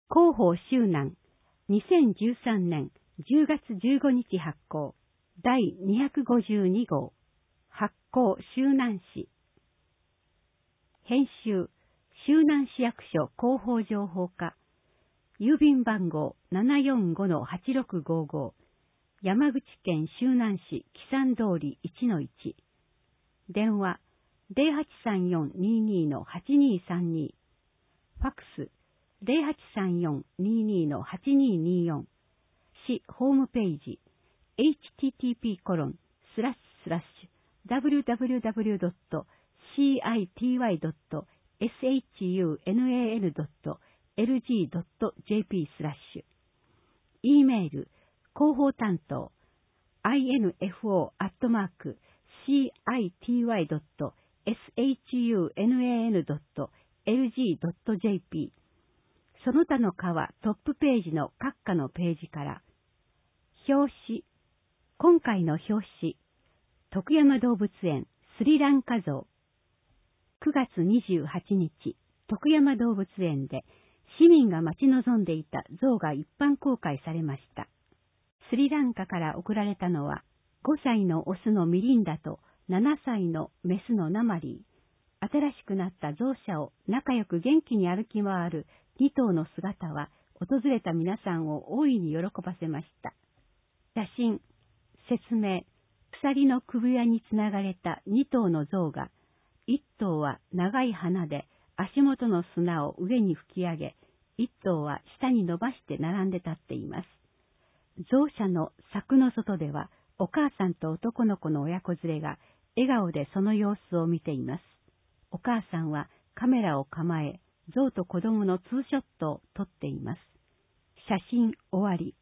広報周南、2013年10月15日発行、第252号、発行周南市。編集、周南市役所広報情報課、郵便番号 745-8655、山口県周南市木山通り 1-1、電話 0834-22-8232、ファックス 0834-22-8224、市ホームページ http://www.city.shunal.lg.jp/。e メール、広報担当 info@city.shunal.lg.jp。 その他の課はトップページの各課のページから。表紙。今回の表紙。徳山動物園スリランカ像。9月28日、徳山動物園で市民が待ち望んでいた像が一般公開されました。スリランカから送られたのは、5歳のオスのミリンダと7歳のメスのナマリー。新しくなった象舎を仲良く元気に歩き回る2頭の姿は、訪れた皆さんを大いに喜ばせました。写真、説明、鎖の首輪につながれた2頭の象が、1頭は長い鼻で足元の砂を上に吹き上げ、1頭は下に伸ばして並んで立っています。象舎の柵の外では、お母さんと男の子の親子連れが笑顔でその様子を見ています。お母さんはカメラを構え、象と子供のツーショットを撮っています。写真終わり。